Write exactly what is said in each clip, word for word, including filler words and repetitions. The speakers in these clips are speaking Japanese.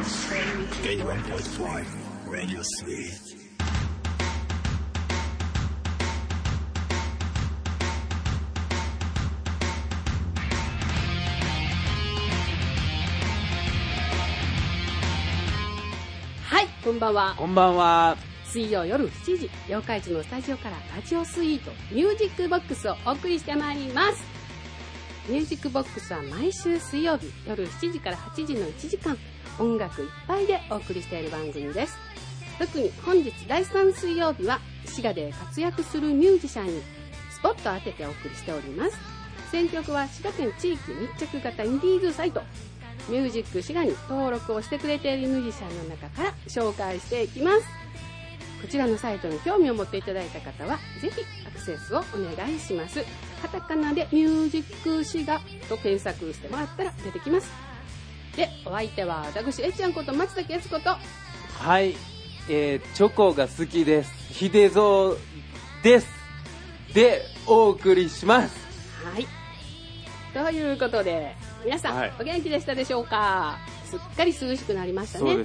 エイティワンポイントファイブ Radio Sweet。 はい、こんばんは。 こんばんは。 水曜夜しちじ、妖怪地のスタジオからラジオスイートミュージックボックスをお送りしてまいります。ミュージックボックスは毎週水曜日夜しちじからはちじのいちじかん、音楽いっぱいでお送りしている番組です。特に本日だいさん水曜日は滋賀で活躍するミュージシャンにスポット当ててお送りしております。選曲は滋賀県地域密着型インディーズサイトミュージック滋賀に登録をしてくれているミュージシャンの中から紹介していきます。こちらのサイトに興味を持っていただいた方はぜひアクセスをお願いします。カタカナでミュージック滋賀と検索してもらったら出てきます。で、お相手は私えっちゃんこと松崎悦子と、 はい、えー、チョコが好きです秀蔵ですでお送りします。 はい、ということで皆さん、はい、お元気でしたでしょうか。すっかり涼しくなりましたね。 そうです。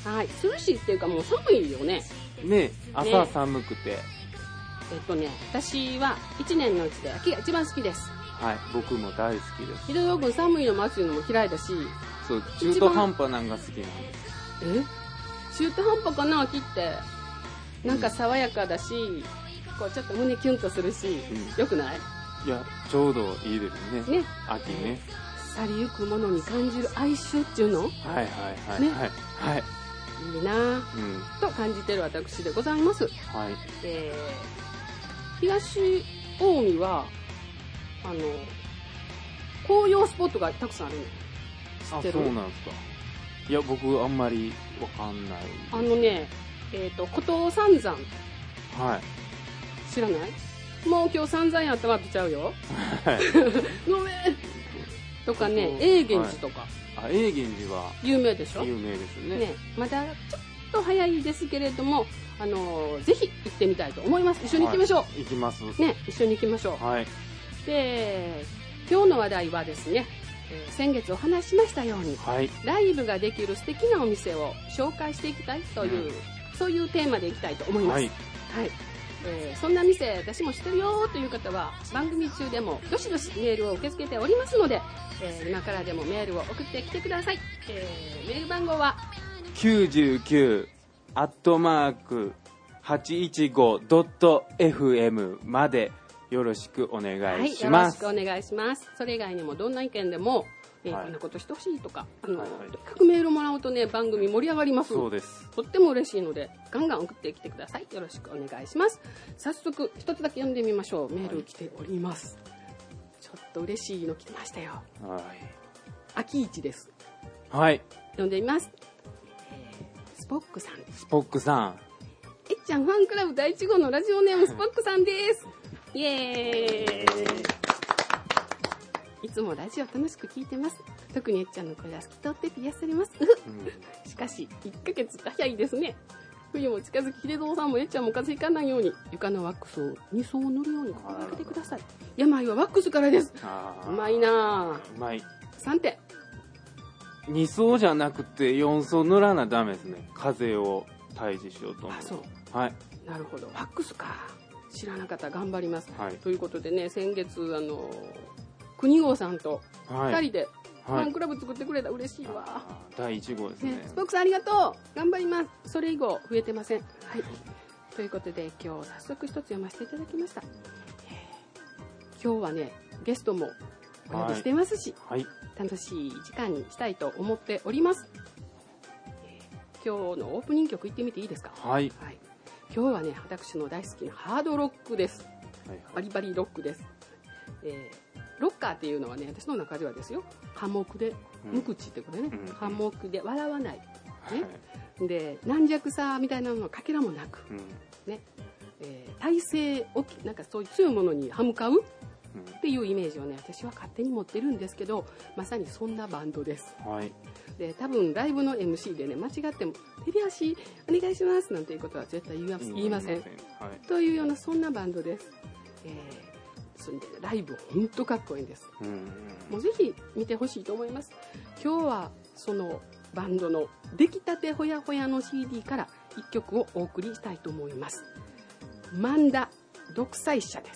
はい、涼しいっていうかもう寒いよね。 ね、朝寒くて、ね、 えっとね、私はいちねんのうちで秋が一番好きです。 はい、僕も大好きです。 秀蔵君寒いのも暑いのも嫌いだし、 そう、中途半端なんが好きなんです。 え？中途半端かな、秋って。なんか爽やかだし、うん、こうちょっと胸キュンとするし、うん、よくない？ いや、ちょうどいいですね。ね、秋ね。 去りゆくものに感じる哀愁っていうの？はいはいはい、ね、はいはい。 いいなぁ、うん、と感じてる私でございます。 はい。 えー、東近江はあの紅葉スポットがたくさんあるの。知ってる？ あ、そうなんですか。いや、僕あんまりわかんない。 あのね、えっと古東三山。 はい。 知らない？もう今日散々やったわけちゃうよ。はい。ごめん。とかね、永源寺とか。 はい、あ、永源寺は有名でしょ？ 有名ですね。 ね、まだちょっと早いですけれども、あのー、ぜひ行ってみたいと思います。一緒に行きましょう。はい、 行きます。 ね、一緒に行きましょう。 はい。 で、今日の話題はですね、えー、先月お話ししましたように、はい、ライブができる素敵なお店を紹介していきたいという、うん、そういうテーマでいきたいと思います。はい。はい、えー、そんな店私も知ってるよという方は番組中でもどしどしメールを受け付けておりますので、えー、今からでもメールを送ってきてください。えー、メール番号はきゅうじゅうきゅうアットマークはちいちごドットエフエム までよろしくお願いします。 はい、よろしくお願いします。それ以外にもどんな意見でも、えーはい、こんなことしてほしいとか、あの、はいはい、とにかくメールもらうとね、番組盛り上がります。 そうです。 とっても嬉しいのでガンガン送ってきてください。よろしくお願いします。早速一つだけ読んでみましょう。メール来ております。はい、ちょっと嬉しいの来てましたよ。はい。秋市です。 はい。 読んでみます。スポックさん。 スポックさん。 えっちゃんファンクラブ第一号のラジオネームスポックさんです。イエーイ。いつもラジオ楽しく聞いてます。特にえっちゃんの声が透き通ってて癒されます。うん、しかしいっかげつ早いですね。冬も近づき秀蔵さんもえっちゃんも風邪ひかないように床のワックスをに層塗るように心がけてください。病はワックスからです。うまいなぁ。 うまい。 さんてん。 に層じゃなくてよん層塗らなダメですね。風を退治しようと思う。 あ、そう。 はい。 なるほど。ワックスか。知らなかった。頑張ります。 はい。 ということでね、先月あの国号さんとふたりでファンクラブ作ってくれた。嬉しいわ。 だいいち号ですね。ね、 スポークさんありがとう。頑張ります。それ以後増えてません。はい。ということで今日早速一つ読ませていただきました。今日はねゲストもお呼びしてますし、はいはい、楽しい時間にしたいと思っております。今日のオープニング曲いってみていいですか？ はい、はい、 今日はね私の大好きなハードロックです。はいはい、バリバリロックです。えー、ロッカーっていうのはね私の中ではですよ、寡黙で無口ってことでね、うん、寡黙で笑わない、ね、はい、で軟弱さみたいなのかけらもなく、うん、ね、えー、体勢をなんかそういう強いものに歯向かうっていうイメージをね私は勝手に持ってるんですけど、まさにそんなバンドです。はい、で多分ライブの エムシー でね間違っても手拍子お願いしますなんていうことは絶対言いま、言いません、はい、というようなそんなバンドです。えー、それでライブ本当かっこいいんです。うん、もうぜひ見てほしいと思います。今日はそのバンドの出来たてほやほやの シーディー からいっきょくをお送りしたいと思います。万田独裁者です。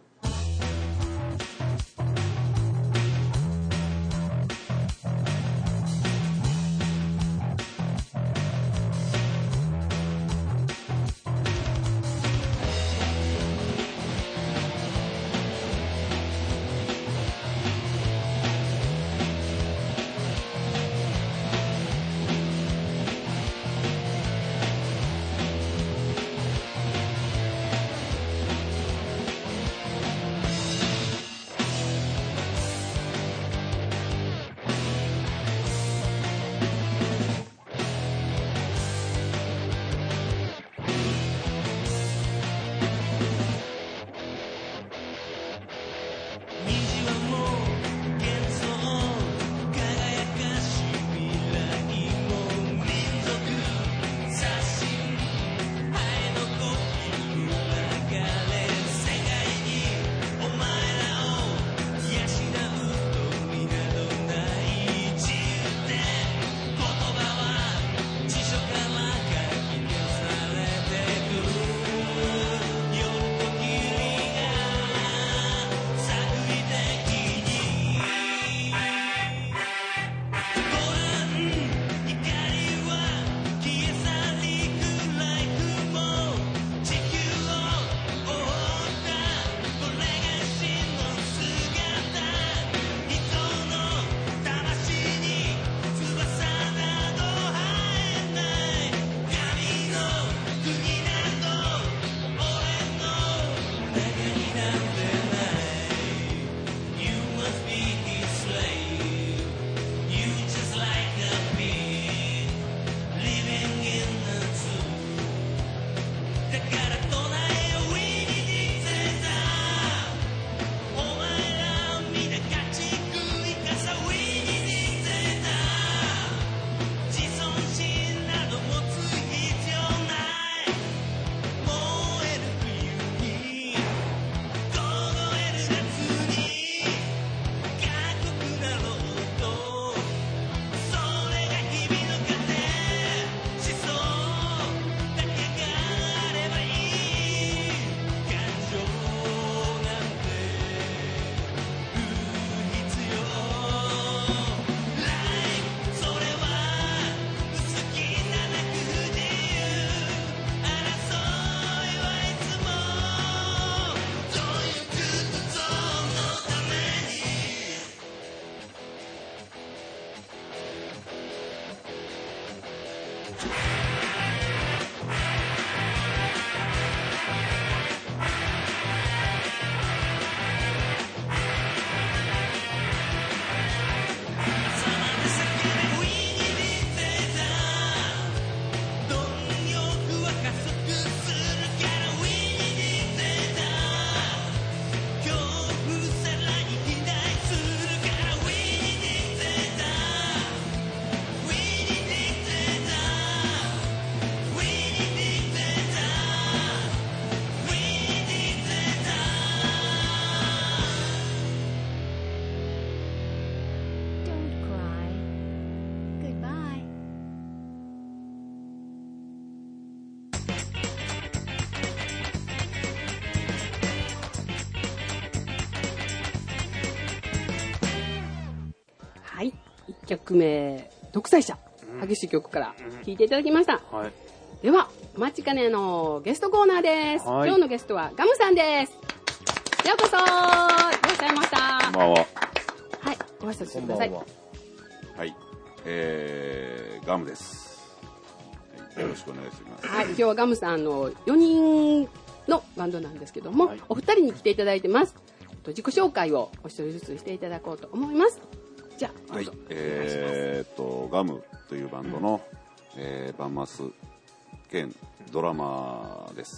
はい、いっきょくめ独裁者、激しい曲から聴いていただきました、うんはい、ではお待ちかねのゲストコーナーです、はい、今日のゲストはガムさんです。ようこそいらっしゃいました。 こんばんは。 はい、ご挨拶してください。 は、はい、えー、ガムです、はい、よろしくお願いします。 はい、今日はガムさんのよにんのバンドなんですけども、はい、お二人に来ていただいてます。自己紹介をお一人ずつしていただこうと思います。じゃあ、はい、 えー、っとガムというバンドの、うんえー、バンマス兼ドラマーです。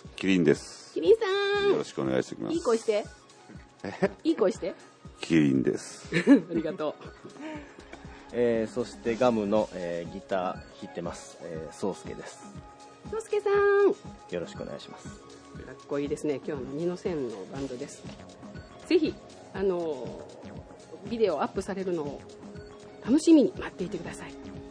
キリンです。 キリンさん、 よろしくお願いします。 いい声して。 えいい声して。 キリンです。 ありがとう。 えー、そしてガムの、えー、ギター弾いてます、えー、ソウスケです。 ソウスケさん、 よろしくお願いします。かっこいいですね。今日の二の線のバンドです。ぜひあのビデオアップされるのを楽しみに待っていてください。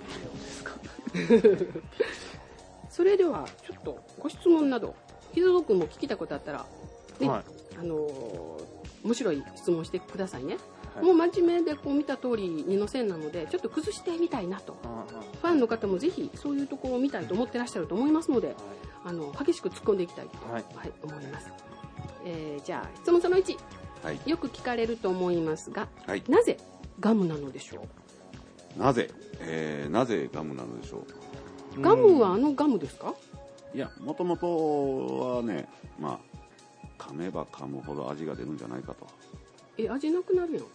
それではちょっとご質問などひぞぞくんも聞きたことあったら、ね、 はいあのー面白い質問してくださいね、 はいもう真面目でこう見た通り二の線なのでちょっと崩してみたいなと、 あファンの方もぜひそういうところを見たいと思ってらっしゃると思いますので、あの激しく突っ込んでいきたいと、 はいはい、思います、えーじゃあ質問そのいち、 はい。 よく聞かれると思いますが、 はい。 なぜガムなのでしょなぜ、えーなぜガムなのでしょう。 う。ガムはあのガムですか？ いや、もともとはね、まあ、噛めば噛むほど味が出るんじゃないかと。 え、味なくなるやん。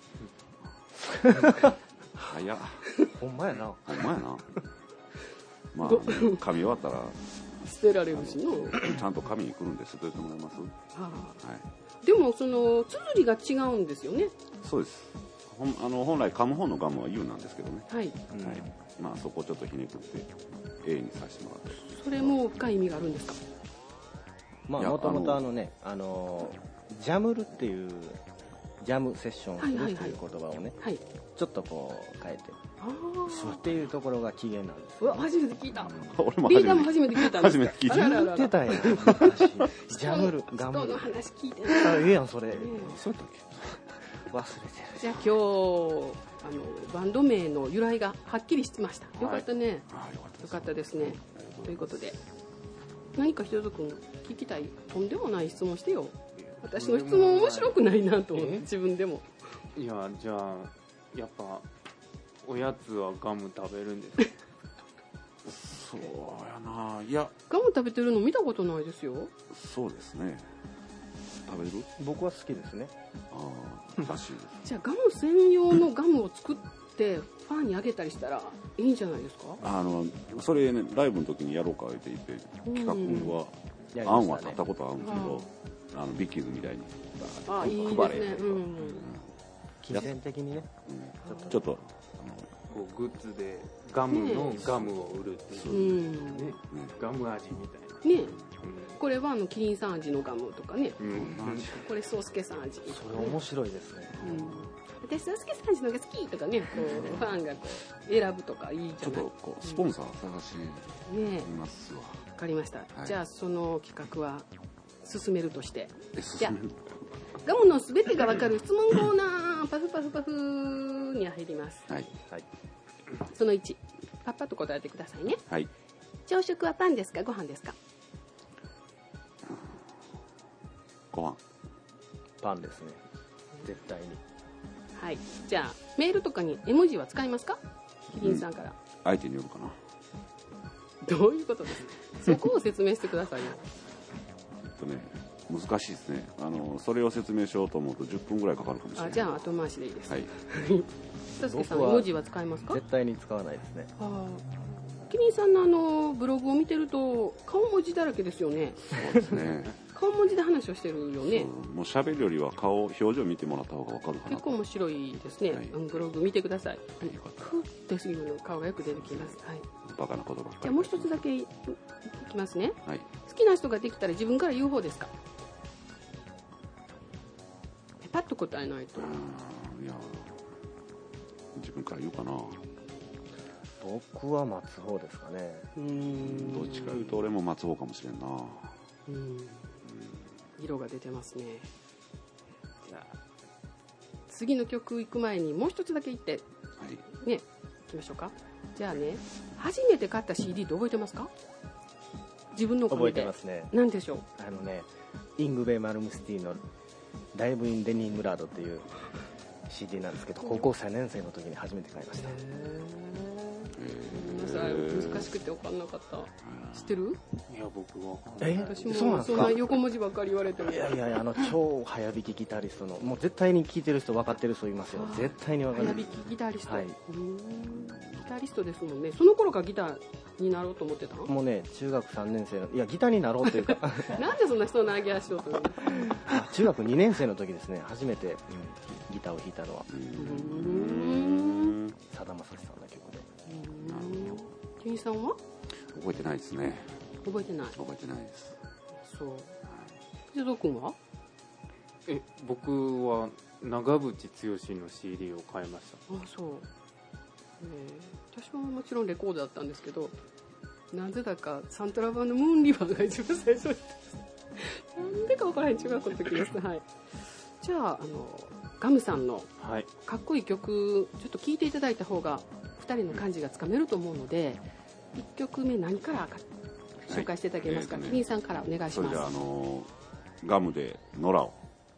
早っ。 ほんまやな。 ほんまやな。まあ、噛み終わったら、 捨てられるしの。 ちゃんと紙に来るんで捨てといてもらえます？ ははい。 あ、でもその綴りが違うんですよね。 そうです。ほんあの本来噛む方のガムは U なんですけどね。 はい。 はい。まあそこをちょっとひねくって A にさせてもらって。 それも深い意味があるんですか？ いやまあもともとあのね、あのジャムルっていうジャムセッションをするはいはいはいっていう言葉をね、 はい。 ちょっとこう変えてああ。 っていうところが起源なんです。 うわ、初めて聞いた。 俺もリーダーも初めて初めて聞いたんです初めて聞いたあらららら言ってたやん。昔ジャムルガムル人の。話聞いてない。 あ、ええやんそれ。 そうやったっけ？ 忘れてる。 じゃあ今日あのバンド名の由来がはっきりしてました。よかったね。 ああよかったです。 よかったですね。ということで、何かひとぞくん聞きたいとんでもない質問してよ。私の質問面白くないなと思ってえ自分でも。 いやじゃあやっぱおやつはガム食べるんですか？ そうやな。いや、 ガム食べてるの見たことないですよ。 そうですね。食べる？ 僕は好きですね。 ああ、らしいです。 じゃあガム専用のガムを作ってファンにあげたりしたらいいんじゃないですか？ あのそれねライブの時にやろうか言って言って企画は、 やり案ましたねは立ったことあるんですけど、あのビッキーズみたいにあ、いいです配れね。うん。 金銭的にね。 ちょっとこうグッズでガムのガムを売るっていうう、 ん。 ね、ガム味みたいな、 ね、これはあのキリンさん味のガムとかね。 うんうんこれソースケさん味。 それ面白いですね。 うん。私ソースケさん味のが好きとかね、こうファンがこう選ぶとかいいじちょっゃない。 とこうスポンサー探しね、 ますわ。 わかりました。 いじゃあその企画は進めるとして。 えじゃあ進める？ ガムのすべてがわかる質問コーナー、パフパフパフに入ります。 はいはい。 そのいち、パッパッと答えてくださいね。 はい。 朝食はパンですか、ご飯ですか？ ご飯。 パンですね。絶対に。 はい。じゃあメールとかに絵文字は使いますか？キリンさんから。 相手によるかな。 どういうことですか？そこを説明してくださいよ。 えっとね難しいですね。あのそれを説明しようと思うとじゅっぷんぐらいかかるかもしれない。 あ、じゃあ後回しでいいです。 はい。 ひとすけさん、絵僕は文字は使いますか？ 絶対に使わないですね。 あーキリンさんのあのブログを見てると顔文字だらけですよね。 そうですね。 顔文字で話をしてるよね。 そうもう喋るよりは顔表情見てもらった方がわかるかな結構面白いですね。 はいうんブログ見てください。 よかったふってすぐの顔がよく出てきます。はい。 バカなことばっかり。 じゃあもう一つだけいきますね。 はい。 好きな人ができたら自分から言う方ですか？パッと答えないと。 うーんいや自分から言うかな。 僕は待つ方ですかね。 うーんどっちか言うと俺も待つ方かもしれんな。 うん色が出てますね。じゃあ次の曲行く前にもう一つだけ言ってはい。 ね行きましょうか。じゃあね、初めて買った シーディー って覚えてますか？自分の覚えてますね。 何でしょう？ あのね、イングベイ・マルムスティのライブ・イン・レニングラードっていう シーディー なんですけど、高校さんねん生の時に初めて買いました。 ごめんなさい、難しくて分かんなかった。知ってる？ いや僕は分かんないえ私もそうなんですかそんな横文字ばっかり言われても。 いやいやいや、あの超早弾きギタリストの、もう絶対に聴いてる人分かってる人いますよ。絶対に分かる。 早弾きギタリスト、 はいうーんギタリストですもんね。その頃からギターになろうと思ってたの？ もうね、中学さんねん生の、いや、ギターになろうというか、 なんでそんな人の上げ足をするの？ あ中学にねん生の時ですね、初めて、うんギターを弾いたのは、 うーんさだまさしさんの曲で。 キリンさんは覚えてないですね。 覚えてない。 覚えてないです。 そう。藤戸君は？ え僕は長渕剛の シーディー を買いました。 あ、そう。 ー、私ももちろんレコードだったんですけど、なぜだかサントラ版のムーンリバーが一番最初になんでか分からへん、中学校の時です。はい、じゃあ、あのガムさんのかっこいい曲ちょっと聴いていただいた方がふたりの感じがつかめると思うので、いっきょくめ何からか紹介していただけますか。はい、えーね、キリンさんからお願いします。それじゃあ、あのガムでノラを。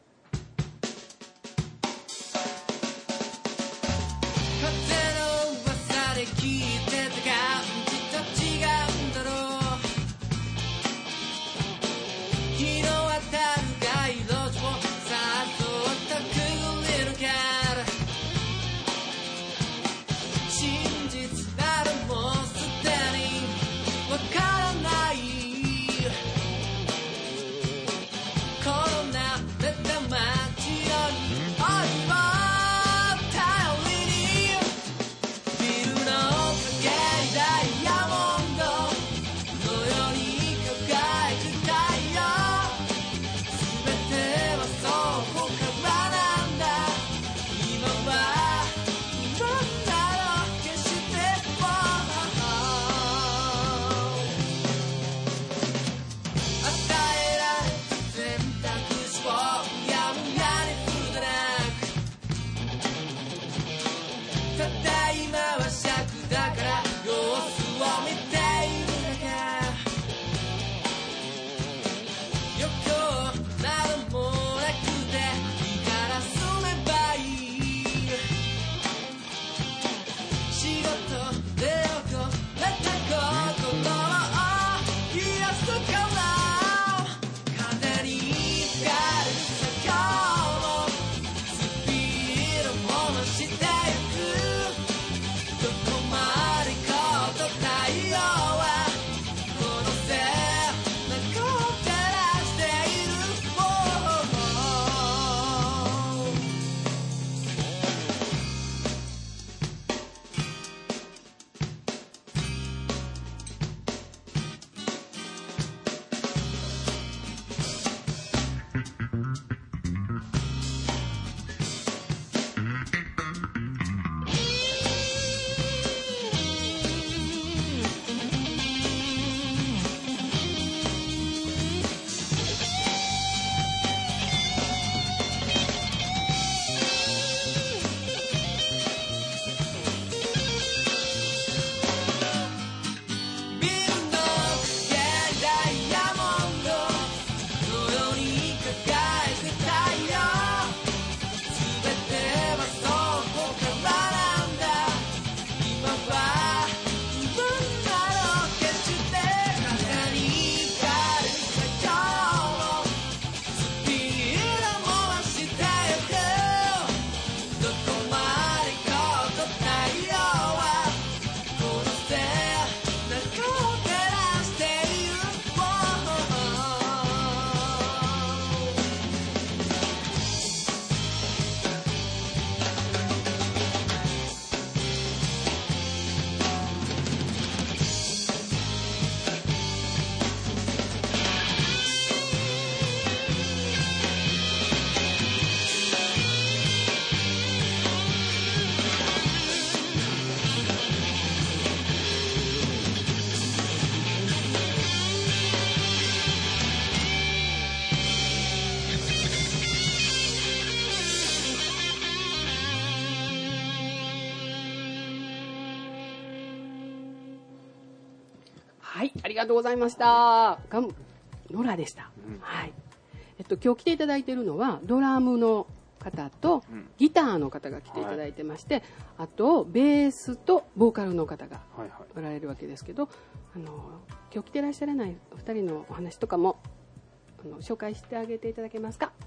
はい、ありがとうございました。ガムノラでした。うん、はい。えっと今日来ていただいているのはドラムの方とギターの方が来ていただいてまして、はい、あとベースとボーカルの方がおられるわけですけど、あの今日来てらっしゃらないお二人のお話とかもあの紹介してあげていただけますか。はい。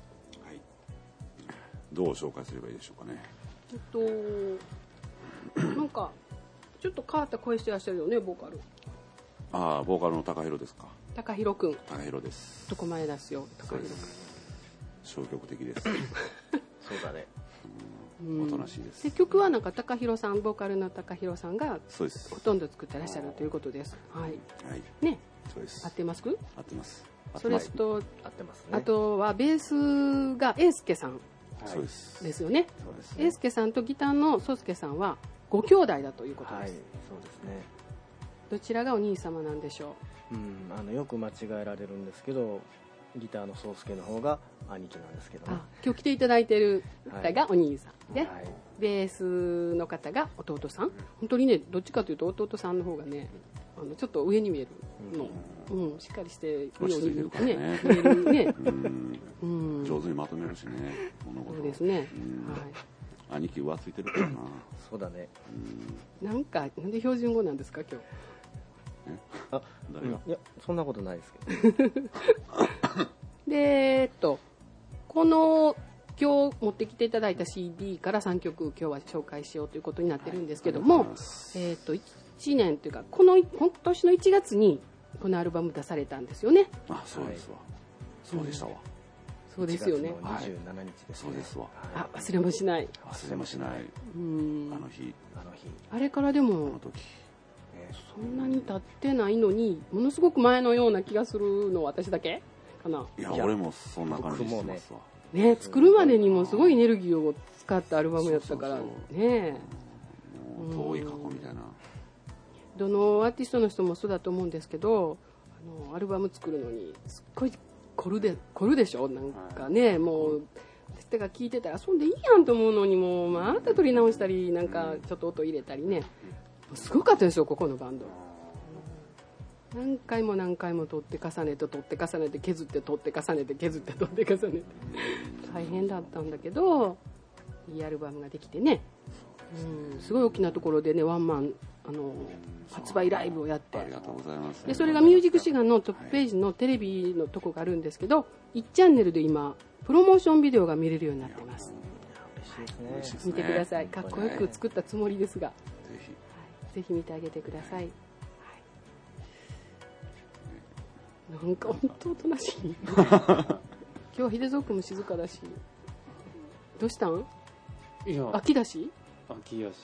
どう紹介すればいいでしょうかね。 えっとなんかちょっと変わった声してらっしゃるよね、ボーカル。 ああ、ボーカルの高弘ですか。 高弘くん。 高弘です。 男前ですよ、高弘くん。 消極的です。 そうだね。 おとなしいです。 で曲はなんか高弘さん、ボーカルの高弘さんがそうです。 ほとんど作ってらっしゃるということです。はい。 はい。 ね。 そうです。 合ってます？ 合ってます。 それと合ってますね。 あとはベースが英介さん。 そうです。 ですよね。英介さんとギターの宗介さんはご兄弟だということはい、 です、 そうですね。 どちらがお兄様なんでしょうん、あのよく間違えられるんですけど、ギターの宗介の方が兄貴なんですけどね。 う。あ、今日来ていただいている方がお兄さんで、 はい、 ベースの方が弟さん。本当にね、どっちかというと弟さんの方がね、あのちょっと上に見えるの、うん、しっかりしてるように落ち着いてるからねね、見えるね。 うんうん、 上手にまとめるしね、物事を。 そうですね。 うんは兄貴浮ついてるからな。 そうだね。 い。なんか、なんで標準語なんですか、今日。 あ、 誰がいや、そんなことないですけど。 で、えっと、この、今日持ってきていただいた シーディー からさんきょく今日は紹介しようということになってるんですけども、えっと、いちねんというか、この、今年のいちがつにこのアルバム出されたんですよね。 あ、そうですわ。そうでしたわ。 そうですよね。 いちがつのにじゅうしちにちですね。 そうですわ。 あ、忘れもしない。 忘れもしない。 うんあの日、 あの日、 あれからでもあの時。 そんなに経ってないのにものすごく前のような気がするのは私だけかな。 いや、 いや俺もそんな感じしてますわ。 ね、作るまでにもすごいエネルギーを使ったアルバムやったからそうそうね。 もう遠い過去みたいな。 どのアーティストの人もそうだと思うんですけど、あのアルバム作るのにすっごい凝るで凝るでしょ。なんかね、もう私とか聞いてたらそんでいいやんと思うのにもうまた撮り直したりなんかちょっと音入れたりね、すごかったですよここのバンド。何回も何回も撮って重ねて撮って重ねて削って撮って重ねて削って撮って重ねて大変だったんだけど、いいアルバムができてね、うん、すごい大きなところでねワンマンあの発売ライブをやってありがとうございます。 でそれがミュージックシガンのトップページのテレビのとこがあるんですけど、いちチャンネルで今プロモーションビデオが見れるようになってます。 嬉しいですね。 見てください。かっこよく作ったつもりですが、 ぜひ。 ぜひ見てあげてください。はい、なんか本当おとなしい。今日は秀蔵君も静かだし、どうしたん？ いや、 秋だし？ 秋やし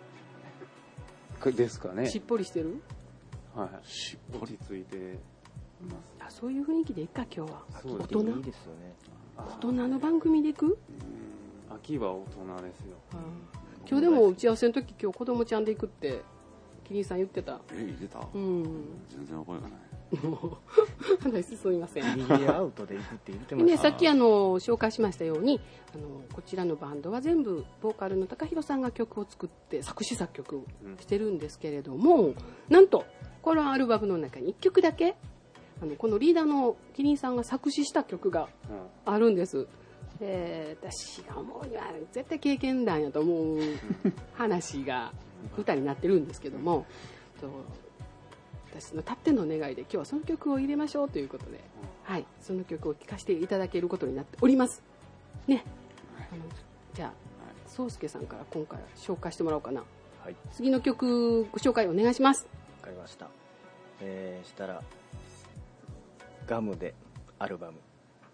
ですかね。 しっぽりしてる？ はい。しっぽりついてます。 あ、そういう雰囲気でいいか今日は。 そうです大人いいですよね。 大人の番組でいく？ 秋は大人ですよ。 今日でも打ち合わせの時今日子供ちゃんで行くってキリンさん言ってた。 え、入れたうん。 全然覚えがない。 もう話進みません。 ギリギリアウトで行くって言ってでね、 ました。 さっきあの紹介しましたようにあのこちらのバンドは全部ボーカルの高弘さんが曲を作って作詞作曲してるんですけれども、なんとこのアルバムの中にいっきょくだけあのこのリーダーのキリンさんが作詞した曲があるんです。で私が思うには絶対経験談やと思う話が歌になってるんですけども、と私のたっての願いで今日はその曲を入れましょうということで、はい、その曲を聴かせていただけることになっておりますね。あのじゃあ宗介さんから今回紹介してもらおうかな。 はい、 次の曲ご紹介お願いします。 わかりました。えー、したらガムでアルバム。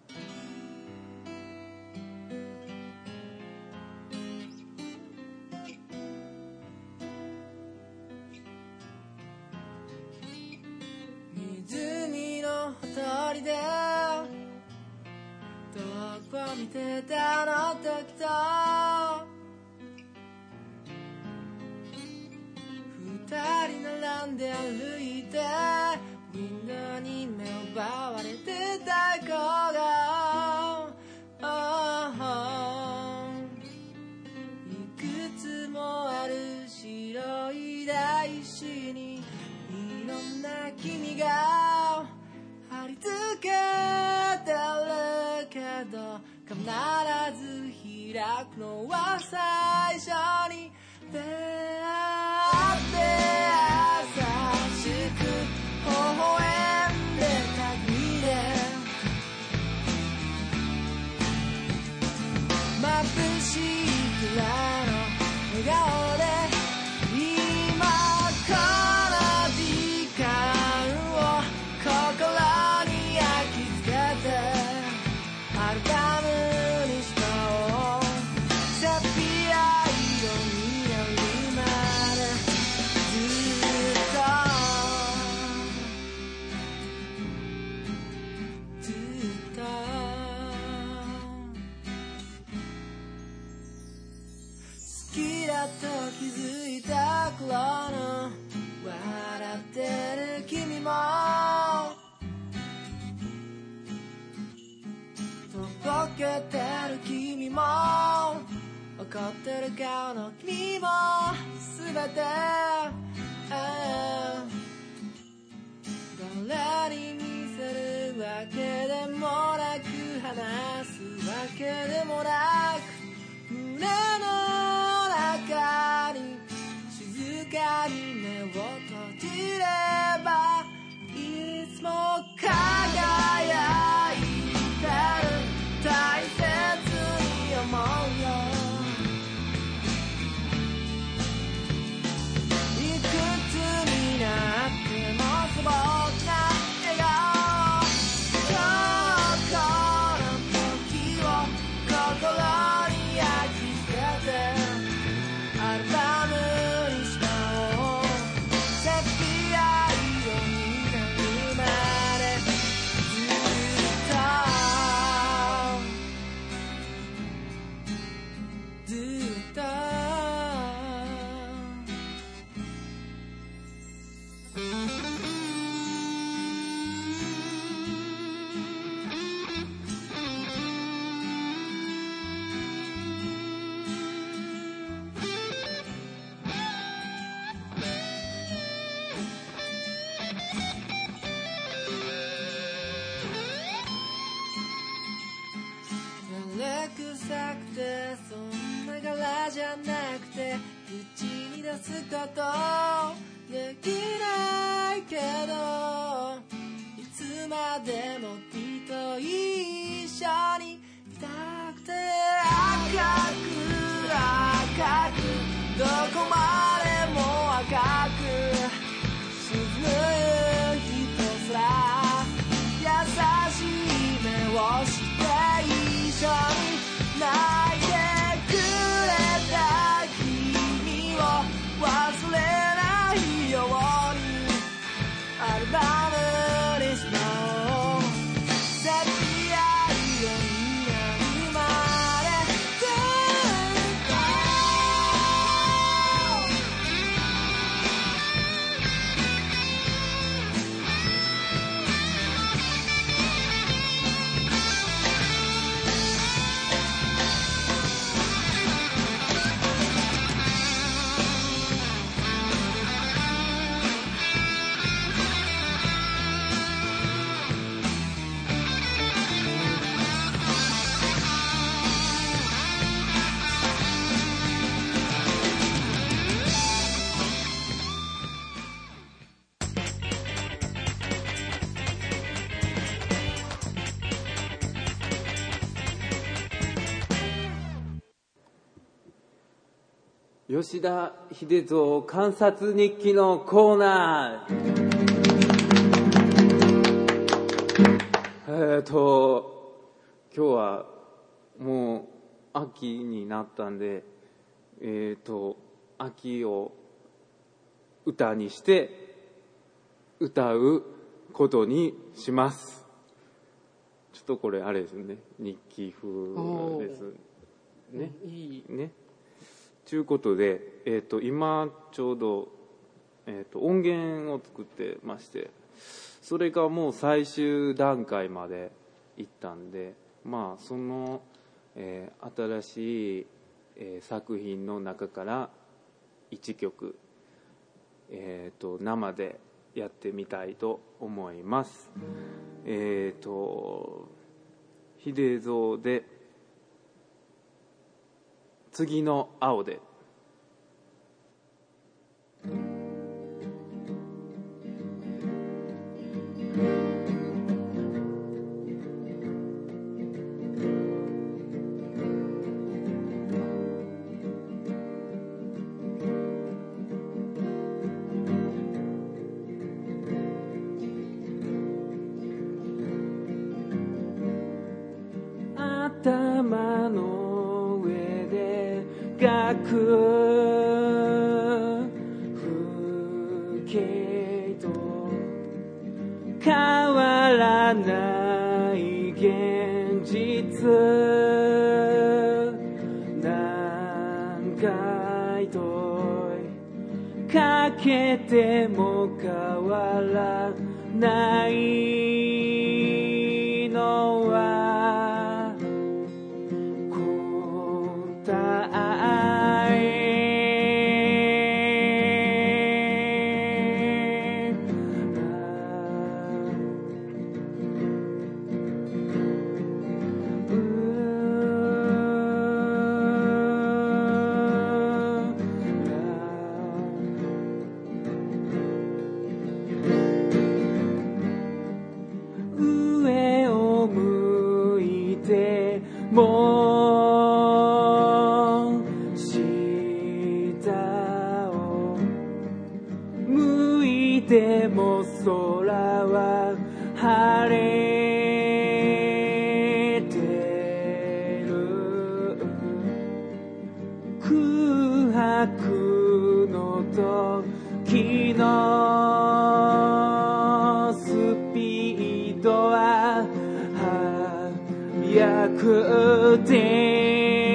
湖のほとりで遠くを見てたあの時と二人並んで歩いてみんなに目を奪われてた子が、oh、いくつもある白い大石にいろんな君が貼り付けてるけど必ず開くのは最初に出会って優しく微笑んでた君で眩しいくらいの笑顔で今この時間を心に焼き付けてアルバムにしたをセピア色になるまでずっとずっと好きだと気づいてけてる君も怒ってる顔の君もすべて、ああ誰に見せるわけでもなく話すわけでもなく胸の中に静かに目を閉じればいつも輝いてる大切に思うよいくつになっても素朴な笑顔この時を心に焼き付けてアルバムにしまおうセピア色になるまでずっとずっと照れくさくてそんな柄じゃなくて口に出すことできないけどいつまでもきっと一緒にいたくて赤く赤くどこまでも赤く沈む一空優しい目をして一緒に泣いてくれた君を忘れないようにアルバムにしまおうセピア色になるまでずっと吉田秀蔵観察日記のコーナー。えーと今日はもう秋になったんで、えーと秋を歌にして歌うことにします。ちょっとこれあれですね、日記風ですね。 いいね。ということで、えー、と今ちょうど、えー、と音源を作ってまして、それがもう最終段階までいったんで、まあその、えー新しい、えー作品の中からいっきょく、えー、と生でやってみたいと思います。えっ、と秀蔵で次の青で。頭の上で描く風景と変わらない現実、何回問いかけても変わらないのはでも空は晴れてる空白の時のスピードは速くて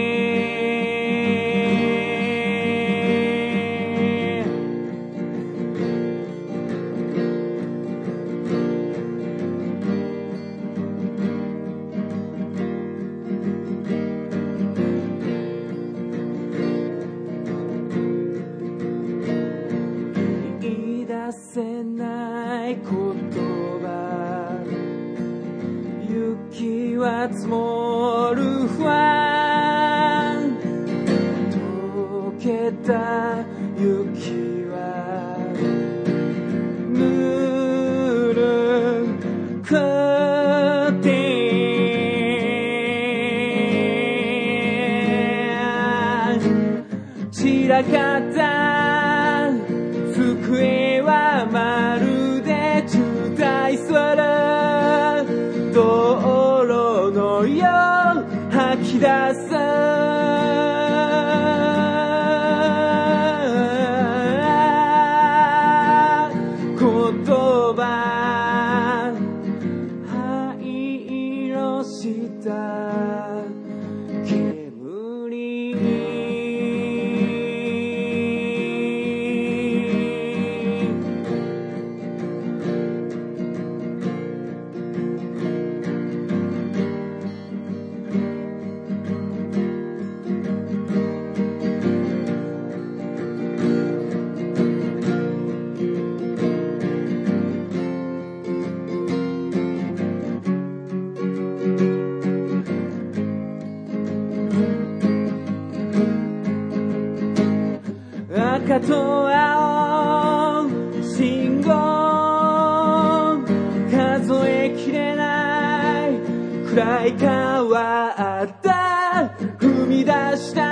せない言葉雪は積もる不安溶けた雪はぬるくて散らかった机はまるで渋滞する道路のよう吐き出す言葉灰色した煙赤と青信号数えきれないくらい変わった踏み出した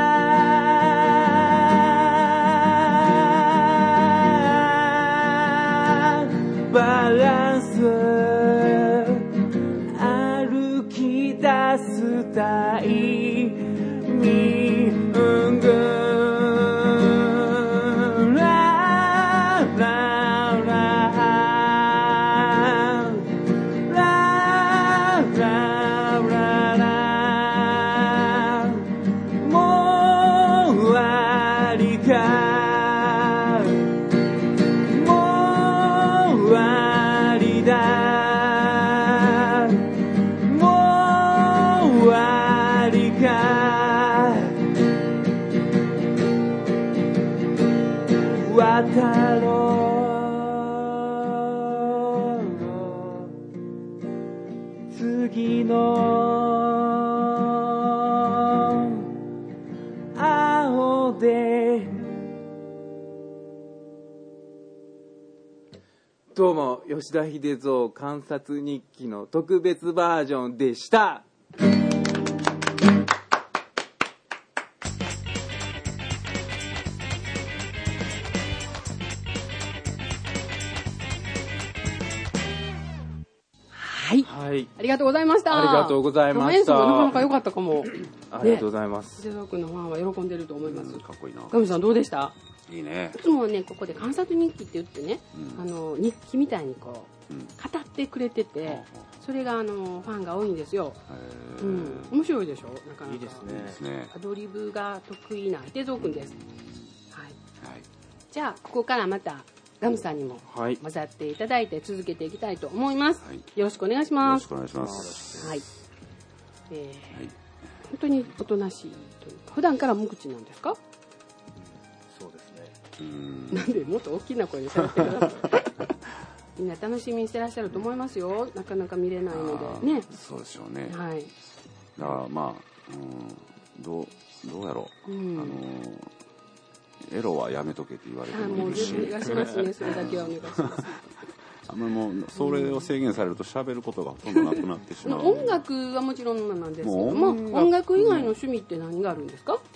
バランス歩き出すタイミング渡ろう次の青でどうも吉田秀蔵観察日記の特別バージョンでした。 はい、 はい、 ありがとうございました。 ありがとうございました。 生演奏なかなか良かったかも。 ありがとうございます。 秀蔵君のファンは喜んでると思います。 かっこいいな。 ガミさんどうでした？ いいね。 いつもねここで観察日記って言ってね、うん、あの日記みたいにこう、うん、語ってくれてて、うん、それがあのファンが多いんですよ。うん、面白いでしょ。なかなかいいですね。アドリブが得意な秀蔵君です。はい。はい、じゃあここからまた。ガムさんにも混ざっていただいて続けていきたいと思います、はい、よろしくお願いします。 よろしくお願いします。 はい、えーはい、本当におとなしいというか普段から無口なんですか？うん、 そうですね。 うんなんでもっと大きな声で喋ってくださいみんな楽しみにしてらっしゃると思いますよ。なかなか見れないのでね。 そうでしょうね。 はい。 だからまあ、うん、どうどうやろう、うん、あのエロはやめとけって言われてもいるし、 もうお願いしますね。それだけはお願いします。 あんまりもうそれを制限されると喋ることがほとんどなくなってしまう。 音楽はもちろんなんですけども、音楽以外の趣味って何があるんですか？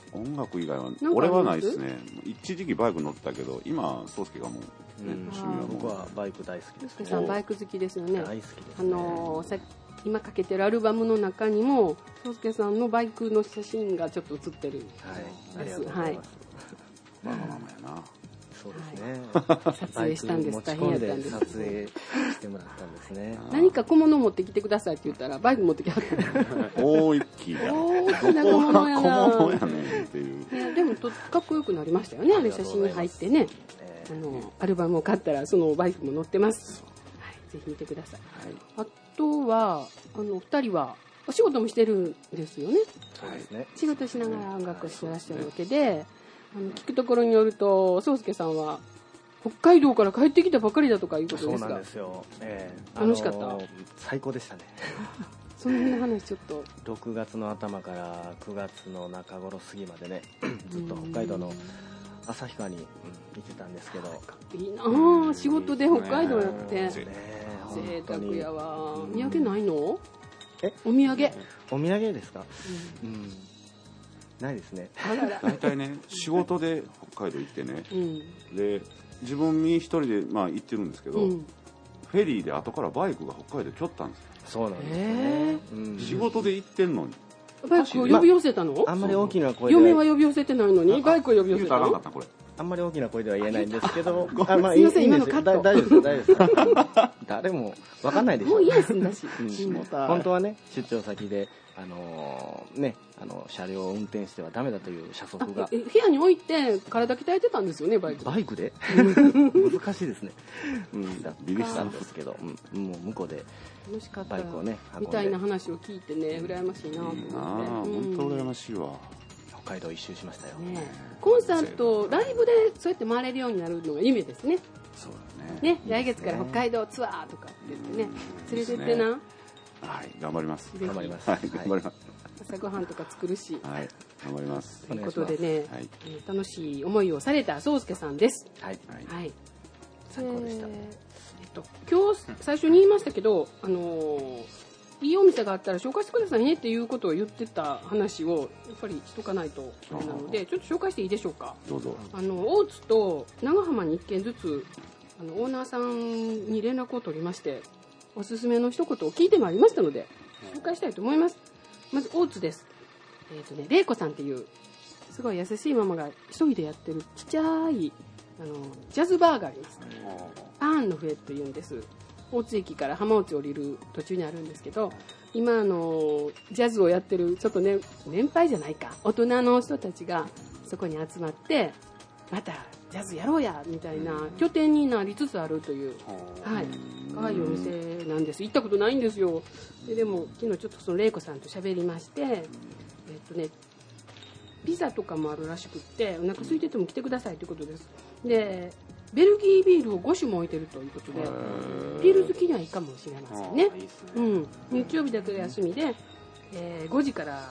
音楽以外はかあります俺はないですね。一時期バイク乗ってたけど今宗介がもう、ね、 うん趣味はもう僕はバイク大好きです宗介さんバイク好きですよね。 大好きですねあのーさ今かけてるアルバムの中にも宗介さんのバイクの写真がちょっと写ってる。 はいありですがとうございます、 バカママやな。 そうですね、 撮影したんです。 バイ大ク持ち込んで変やったんです。 撮影してもらったんですね何か小物持ってきてくださいって言ったらバイク持ってきはった。 大一気や大きなどこが小物やな。 小物やねんっていう。 ねでもとかっこよくなりましたよね。あれ写真に入ってね。 えあのアルバムを買ったらそのバイクも載ってます。はい、ぜひ見てください。あとはあの二人はお仕事もしてるんですよね。 ーそうですね仕事しながら音楽をしてらっしゃるわけで、あの聞くところによると宗介さんは北海道から帰ってきたばかりだとかいうことですがそうなんで、すよ、えー楽しかったあのー最高でしたねその辺の話ちょっと。 ろくがつの頭からくがつの中頃過ぎまでねずっと北海道の旭川に、うん、行ってたんですけどいいなあ、仕事で北海道やってね贅本当に沢やわ。お土産ないの？ えお土産。 お土産ですか、うんないですねあらら。 大体ね仕事で北海道行ってねうん。 で自分に一人でまあ行ってるんですけど、 うん。 フェリーで後からバイクが北海道来よったんですよ。 そうなんですよへね、うん仕事で行ってんのにバイクを呼び寄せたの？ あんまり大きな声で嫁は呼び寄せてないのにバイクを呼び寄言うせたのたらあかんかったこれ。 あんまり大きな声では言えないんですけどあ、まあ、 すいませんいいんです今のカットだ大丈夫です大丈夫です誰も分かんないでしょもういいですんだし。 うん本当はね出張先であのーねあの車両を運転してはダメだという車あ速がえ部屋に置いて体鍛えてたんですよねバイク。 バイクで難しいですね、うん、だビビったったんですけど、うん、もう向こうで楽しかったバイクをね運んでみたいな話を聞いてね羨ましいなと思って。 ああ本当羨ましいわ。 北海道一周しましたよ、 ねコンサートライブでそうやって回れるようになるのが夢ですね。 そうだね。 ね来月から北海道ツアーとかって言ってね連れてってな。 はい頑張ります。 ぜひ頑張ります、 はい頑張ります。 朝ごはんとか作るし。 はい頑張ります。 ということでね、 はいえー楽しい思いをされた宗介さんです。 はいはいはい。 最高でしたえーえっと今日最初に言いましたけど、あのーいいお店があったら紹介してくださいねっていうことを言ってた話をやっぱりしとかないとあれなのでちょっと紹介していいでしょうか。 どうぞ。 あの大津と長浜にいっけんずつあのオーナーさんに連絡を取りましておすすめの一言を聞いてまいりましたので紹介したいと思います。まず大津です。えっとね玲子さんっていうすごい優しいママが一人でやってるちっちゃいあのジャズバーがあります。パーンの笛っていうんです。大津駅から浜内降りる途中にあるんですけど今あのジャズをやってるちょっとね年配じゃないか大人の人たちがそこに集まってまたジャズやろうやみたいな拠点になりつつあるという、はい、可愛いお店なんです。行ったことないんですよ。で、でも昨日ちょっとその玲子さんと喋りましてえっとねピザとかもあるらしくってお腹空いてても来てくださいということです。でベルギービールをごしゅも置いてるということでビール好きにはいいかもしれませんね。うん、日曜日だけが休みで、えーごじから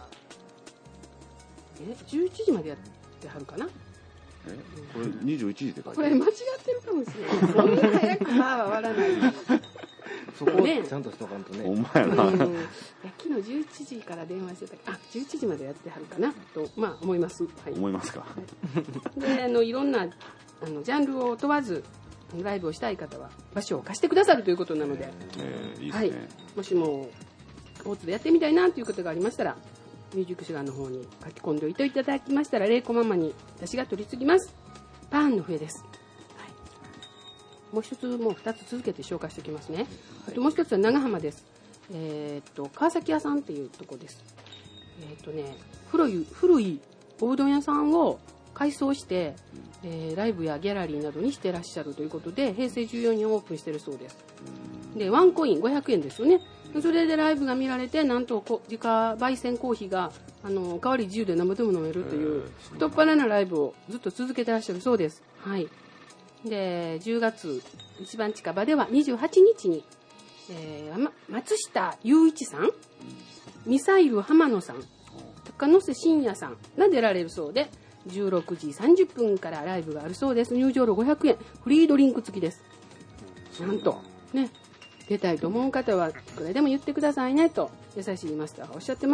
えじゅういちじまでやってはるかな。 えこれにじゅういちじって書いてある。 これ間違ってるかもしれない。そんな早くまあは割らない。 そこをねちゃんとしとかんとね、 ほんまやな。 うん、いや昨日じゅういちじから電話してたからあじゅういちじまでやってはるかなとまあ思います。はい。 思いますか。 であのいろんなあのジャンルを問わずライブをしたい方は場所を貸してくださるということなので、 えーいいですはいね。、 もしも大津でやってみたいなということがありましたらミュージックシュガーの方に書き込んでおいていただきましたら玲子ママに私が取り次ぎます。パーンの笛です、はい、もう一つもう二つ続けて紹介しておきますね。あともう一つは長浜です。えーっと川崎屋さんっていうとこです。えーっとね古い古いおうどん屋さんを改装して、えーライブやギャラリーなどにしてらっしゃるということで平成じゅうよねんにオープンしてるそうです。でワンコインごひゃくえんですよね。それでライブが見られてなんとこ自家焙煎コーヒーがあの代わり自由で生でも飲めるという太っ腹なライブをずっと続けてらっしゃるそうです。はい。でじゅうがつ一番近場ではにじゅうはちにちに、えーま、松下雄一さんミサイル浜野さん高野瀬信也さんが出られるそうでじゅうろくじさんじゅっぷんからライブがあるそうです。入場料ごひゃくえんフリードリンク付きです。なんとね出たいと思う方はいくらでも言ってくださいねと優しいマスターがおっしゃってました。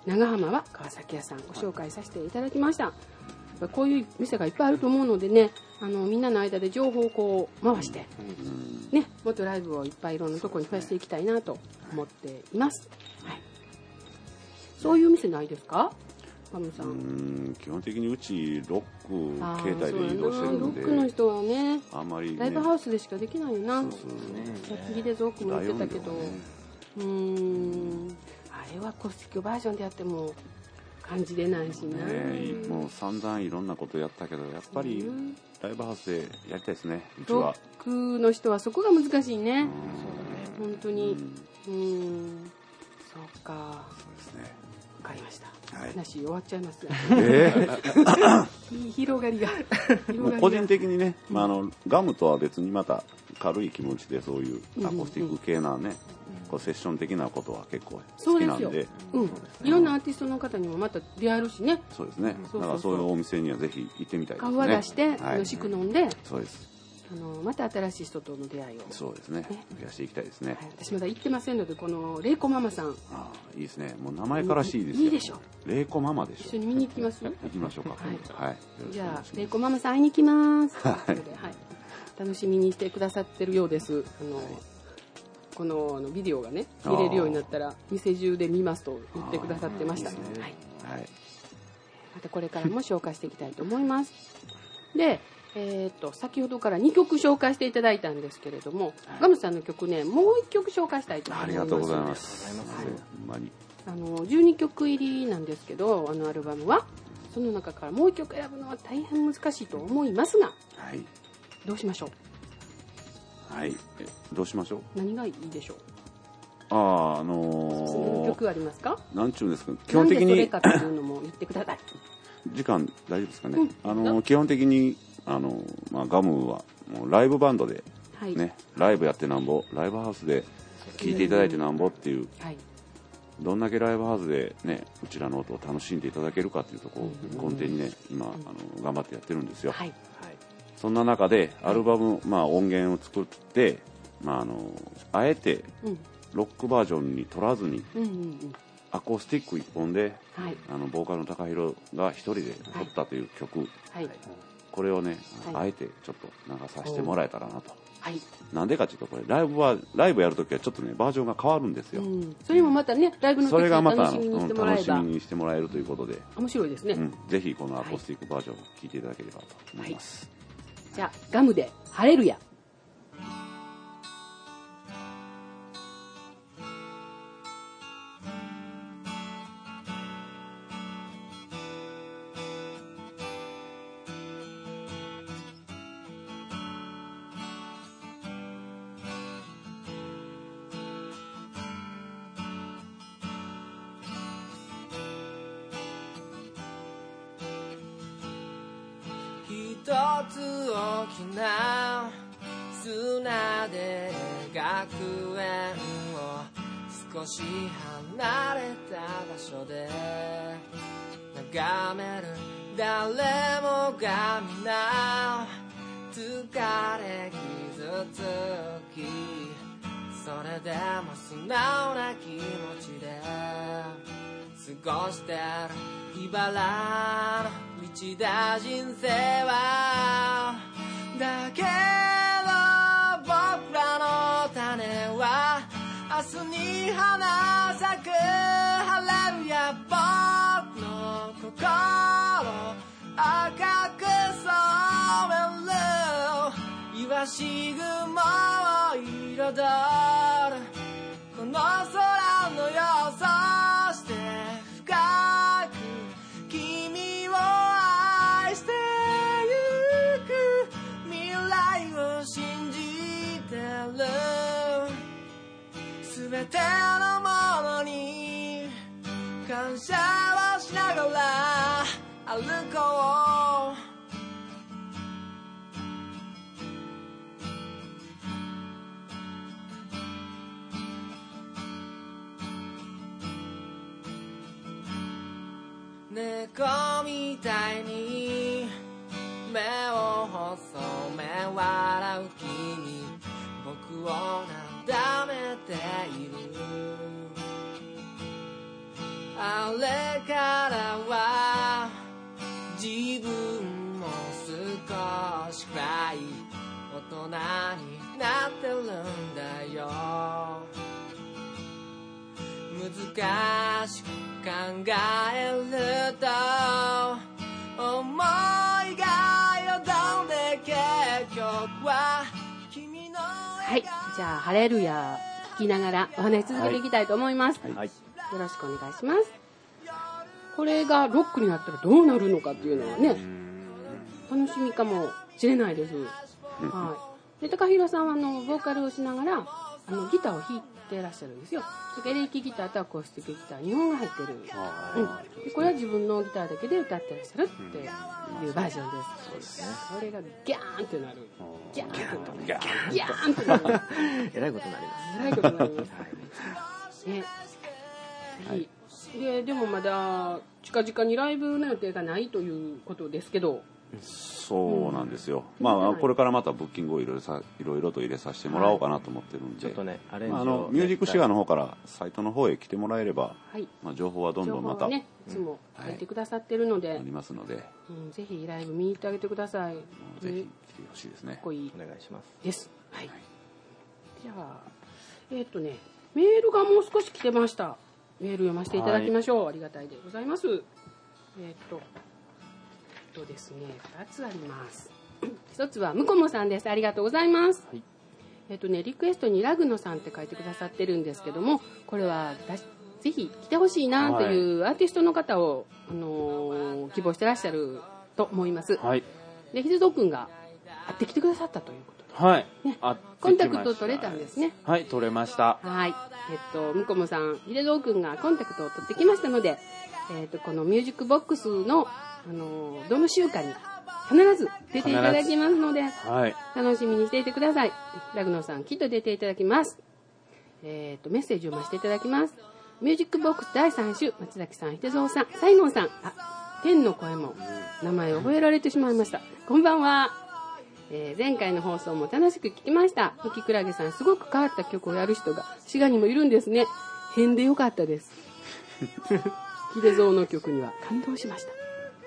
長浜は川崎屋さんご紹介させていただきました。こういう店がいっぱいあると思うのでね、あのみんなの間で情報をこう回して、ね、もっとライブをいっぱいいろんなところに増やしていきたいなと思っています。はい、そういう店ないですか、マムさん。 うーん、基本的にうちロック携帯で移動してるんで、 ロックの人はね、 あんまり、ね、 ライブハウスでしかできないよな。 そうそうね、 ヒデゾークも言ってたけど、 ね、 うーん、あれはアコースティックバージョンでやっても感じれないしな、 ね、もう散々いろんなことやったけど、やっぱりライブハウスでやりたいですね、うちは。 ロックの人はそこが難しいね、本当に。うん、うんそうか、 そうですね、 わかりました、 はい、 話終わっちゃいますが、 えー、 広がりがもう個人的にね、まあ、あのガムとは別にまた軽い気持ちでそういうアコースティック系なね、うんうんうん、こうセッション的なことは結構好きなんで、 そうですよ、うん、いろんなアーティストの方にもまた出会えるしね。 そうですね、だからそういうお店にはぜひ行ってみたいですね。 顔は出して、 はい、 楽しく飲んで、 そうです、 あのまた新しい人との出会いを、 そうですね、ね、増やしていきたいですね、 はい、私まだ行ってませんので、このレイコママさん、 ああいいですね、もう名前からしいですよ。 いいでしょ、 レイコママでしょ。 一緒に見に行きます。 行きましょうか。はい、はい、 じゃあレイコママさん会いに行きます。 はい、 はい、楽しみにしてくださってるようです。あの、はい、このあのビデオがね見れるようになったら店中で見ますと言ってくださってました。いいね、はい、はい、またこれからも紹介していきたいと思います。で、えー、と先ほどからにきょく紹介していただいたんですけれども、はい、ガムさんの曲ね、もういっきょく紹介したいと思います。 ありがとうございます。 はい、 ほんまにあのじゅうにきょく入りなんですけど、あのアルバムはその中からもういっきょく選ぶのは大変難しいと思いますが、 はい、 どうしましょう。はい、えどうしましょう。 何がいいでしょう。 ああ、あのー、 その曲ありますか。 なんちゅうんですか、基本的になんでそれかっていうのも言ってください。 時間大丈夫ですかね。 うん、 あのー、基本的にあのー、まあ、ガムはもうライブバンドで、はいね、ライブやってなんぼ、ライブハウスで聴いていただいてなんぼっていう、はい、どんだけライブハウスで、ね、うちらの音を楽しんでいただけるかというところを根底にね、今、あの頑張ってやってるんですよ。はい、そんな中でアルバム、まあ、音源を作って、まあ、あのあえてロックバージョンに取らずに、うんうんうん、アコースティック一本で、はい、あのボーカルの高弘が一人で撮ったという曲、はい、これをね、はい、あえてちょっと流させてもらえたらなと。はい、なんでかというと、これライブはライブやるときはちょっとねバージョンが変わるんですよ。うん、 それもまたね、ライブの時に楽しみにしてもらえば、 それがまた、うん、楽しみにしてもらえるということで面白いですね。 うん、ぜひこのアコースティックバージョンを聴いていただければと思います。 はい、じゃあガムでハレルヤ。 一つ大きな砂で描く円を少し離れた場所で眺める誰もが皆疲れ傷つき、それでも素直な気持ちで過ごしてる日払の道だ人生は。だけど僕らの種は明日に花咲くハレルヤ。僕の心赤く染めるイワシ雲を彩るこの空のよう、そして深く君を愛してゆく未来を信じてる。すべてのものに感謝をしながら歩こう。猫みたいに目を細め笑う君、僕をなだめている。 あれからは自分も少しくらい大人になってるんだよ。難しく考えると思いがよどんで結局は君のはい、じゃあハレルヤ聞きながらお話し続けていきたいと思います、 はい、 よろしくお願いします。これがロックになったらどうなるのかっていうのはね楽しみかもしれないです、はい、で高平さんはあのボーカルをしながらあのギターを弾いてらっしゃるんですよ。エレキギターとアコースティックギターにほんが入ってる、うん、でこれは自分のギターだけで歌ってらっしゃるっていうバージョンです。そうですね。これがギャーンってなる。ギャーンってなる。ギャーンってなる。 えらいことになります。 えらいことになります。ね、ぜひ、ででもまだ近々にライブの予定がないということですけど。 そうなんですよ、うん、まあこれからまたブッキングをいろいろさいろいろと入れさせてもらおうかなと思ってるんで、はい、 ちょっとねアレンジを、 まあ、あのミュージックシガーの方からサイトの方へ来てもらえれば、はい、まあ、情報はどんどんまた、 ね、いつも書いてくださってるので、 はい、ありますので、 うん、ぜひライブ見に行ってあげてください。 ぜひ来てほしいですね。 かっこいいお願いしますです、はいはい、じゃあえー、っとねメールがもう少し来てました。メール読ませていただきましょう、はい、ありがたいでございます。えー、っととですね、ふたつあります。ひとつはムコモさんです。ありがとうございます、はい、えっとねリクエストにラグノさんって書いてくださってるんですけども、これはぜひ来てほしいなというアーティストの方を、あのー、希望してらっしゃると思います、はい、でヒデゾくんが会ってきてくださったということで、はい、ね、コンタクト取れたんですね。 はい、取れました。 はい、えっとムコモさん、ヒデゾくんがコンタクトを取ってきましたので、えっとこのミュージックボックスのあのどの週間に必ず出ていただきますので、はい、楽しみにしていてください。ラグノさんきっと出ていただきます。えー、とメッセージを読ませていただきます。ミュージックボックスだいさん週、松崎さん、秀蔵さん、西門さん、あ、天の声も名前を覚えられてしまいました。こんばんは、えー、前回の放送も楽しく聞きました。ムキクラゲさん、すごく変わった曲をやる人が滋賀にもいるんですね。変でよかったです秀蔵の曲には感動しました。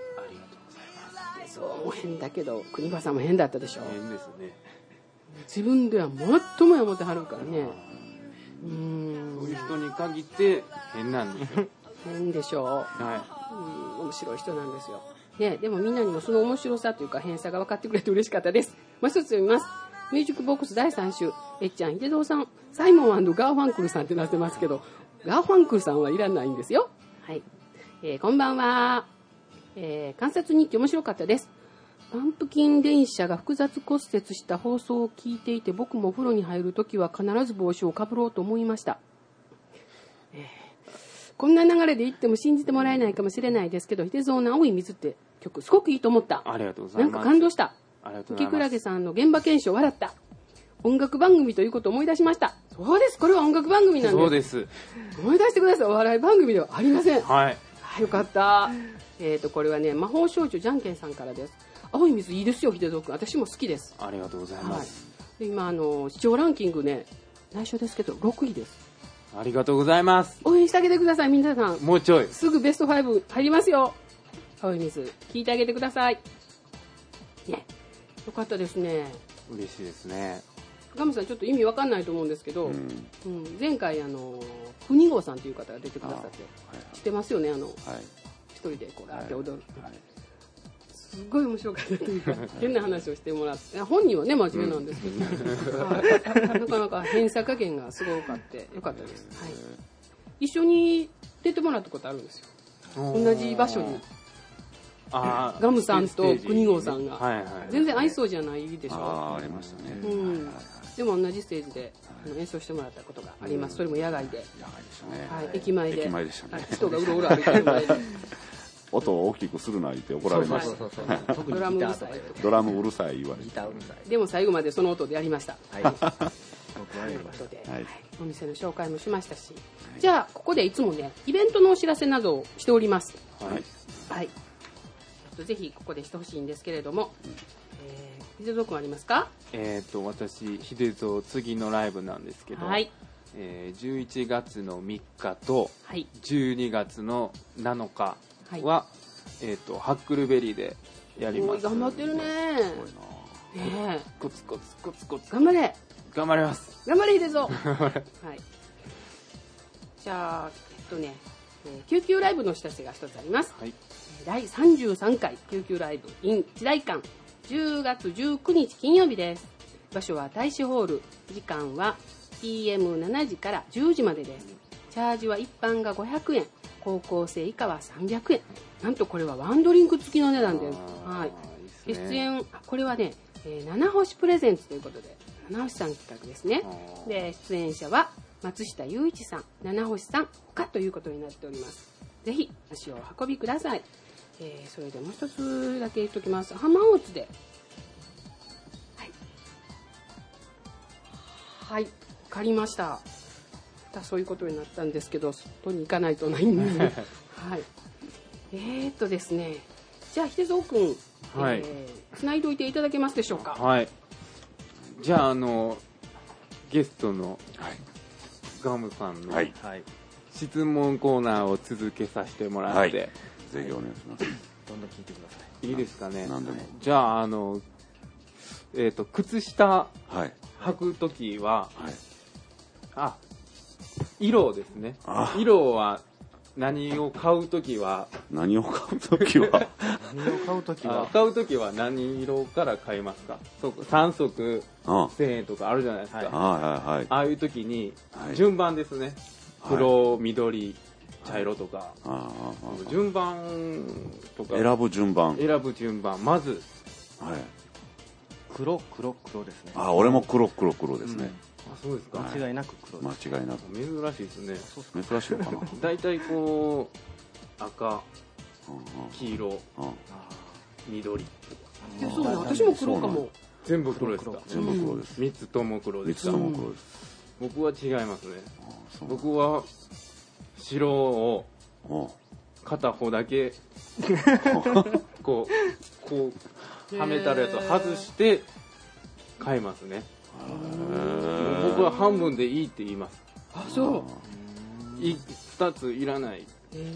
そうも変だけど国場さんも変だったでしょ。 変ですね。 自分ではもっともやもってはるからね。うーん、 そういう人に限って変なんですよ。 変でしょう、はい、うん、面白い人なんですよ、ね、でもみんなにもその面白さというか変さが分かってくれて嬉しかったです。もう一つ読みます。ミュージックボックスだいさん週、えっちゃん、秀蔵さん、サイモン&ガーファンクルさんってなってますけど、ガーファンクルさんはいらないんですよ。はい、えー、こんばんは。えー、観察日記面白かったです。パンプキン電車が複雑骨折した放送を聞いていて、僕もお風呂に入るときは必ず帽子をかぶろうと思いました、えー、こんな流れで言っても信じてもらえないかもしれないですけど、秀蔵の青い水って曲すごくいいと思った。 ありがとうございます。 なんか感動した。 ありがとうございます。 木倉さんの現場検証笑った。音楽番組ということを思い出しました。そうです、これは音楽番組なんです。 そうです。 思い出してください。お笑い番組ではありません。 はい、 あ、よかった。えーとこれはね、魔法少女じゃんけんさんからです。青い水いいですよ、秀蔵君。私も好きです。 ありがとうございます、 はい、で今あの視聴ランキングね、内緒ですけどろくいです。 ありがとうございます。 応援してあげてください、皆さん。 もうちょいすぐベストご入りますよ。青い水聞いてあげてくださいね。よかったですね。 嬉しいですね。 ガムさんちょっと意味わかんないと思うんですけど、うんうん、前回あの国郷さんという方が出てくださって、はい、知ってますよね。あの、はい、一人でこうラーって踊る、はいはい、すごい面白かったというか変な話をしてもらって、本人はね真面目なんですけど、はい、なかなか偏差加減がすごくあってよかったです、はい、一緒に出てもらったことあるんですよ。同じ場所にあガムさんと国郷さんが、はいはい、全然合いそうじゃないでしょ。 あ, ありましたね、 うんでも同じステージであの演奏してもらったことがあります、うん、それも野外で、 野外でしたね、 はい、駅前で、 駅前でしたね、 人がうろうろ歩いてる前で音を大きくするな言って怒られました。 ドラムうるさいドラムうるさい言われて、 でも最後までその音でやりました、はい、ということで、はい、お店の紹介もしましたし、はい、じゃあここでいつもねイベントのお知らせなどをしております。はい、はい、ぜひここでしてほしいんですけれども、うん、えー、秀蔵君ありますか？ えーと私秀蔵次のライブなんですけど、はい、 えー、じゅういちがつのみっかとはいじゅうにがつのなのかは、 はえー、とハックルベリーでやります。 おい頑張ってるね。ねえコツコツコツコツ頑張れ頑張ります。 頑張れいいでぞ。はい。じゃあえっとね、えー救急ライブのお知らせが一つあります。 はい、 だいさんじゅうさんかい救急ライブ in 時代館じゅうがつじゅうくにち金曜日です。場所は大使ホール、時間は ピーエムしち 時からじゅうじまでです。チャージは一般がごひゃくえん、高校生以下はさんびゃくえん。なんとこれはワンドリンク付きの値段です。はい。 いいっすね。 出演これはね、えー、七星プレゼンツということで七星さん企画ですね。 あーで出演者は松下雄一さん、七星さん他ということになっております。ぜひ足をお運びください。えー、それでもう一つだけ言っておきます。浜大津ではいはい借りました。またそういうことになったんですけど、外に行かないとないんではいえーっとですね、じゃあ秀蔵くん、 はい、 えー、つないでおいていただけますでしょうか。 はい。じゃああのゲストのガムさんのはい質問コーナーを続けさせてもらって、 はい、ぜひお願いします。 どんどん聞いてください。 いいですかね。 何でも。 じゃああのえっ、と靴下はい履くときは、 はいあ色ですね。 あ色は何を買うときは何を買うときは何を買うときあは買うときは何色から買いますか。そうさんそくあせんえんとかあるじゃないですか。 はいはいはいはいああいうときにはい順番ですね。 はい黒、緑、茶色とか、 あああ順番とか選ぶ順番選ぶ順番まずはい黒黒黒ですね。 あ俺も黒黒黒ですね、 あそうですか。 はい間違いなく黒で間す。 違いなく珍しいですね。 珍しいのかなだいたいこう赤、 うん黄色、 うんうん緑えそうなの、私も黒かも。 全部黒ですか。 全部黒です、 三つとも黒ですか。 三つとも黒です、 僕は違いますね。 あそう僕は白をうん片方だけこうこうはめたやつを外して買いますね。僕は半分でいいって言います。 あそうい二ついらない。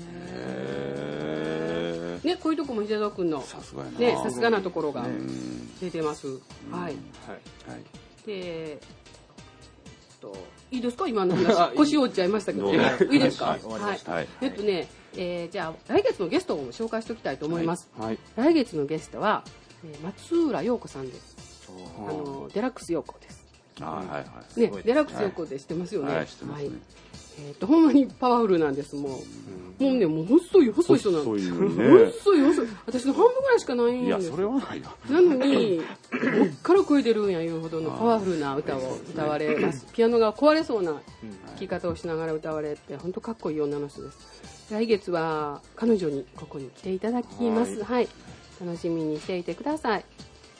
へね、こういうとこも秀蔵くんのーさすがやなね、さすがなところがうん出てます。はい。 はい。 はいで、えっといいですか今の話あいい腰折っちゃいましたけど、 どうぞいいですか。 はい終わりましたはいえっとね、えーじゃあ来月のゲストを紹介しておきたいと思います。 はい。 来月のゲストは、えー松浦陽子さんです。 ああのデラックス陽子です。 あはいはいねごいです、 デラックス陽子で知ってますよね。 はい知ってますねえっとほんまにパワフルなんです。もう、もうね、もう細い細い人なんです。 細いのにね細い細い。私の半分ぐらいしかないんです。 いやそれはないよなのに、こっから声出るんやいうほどのパワフルな歌を歌われます。ピアノが壊れそうな弾き方をしながら歌われて、本当かっこいい女の人です。来月は彼女にここに来ていただきます。はい。楽しみにしていてください。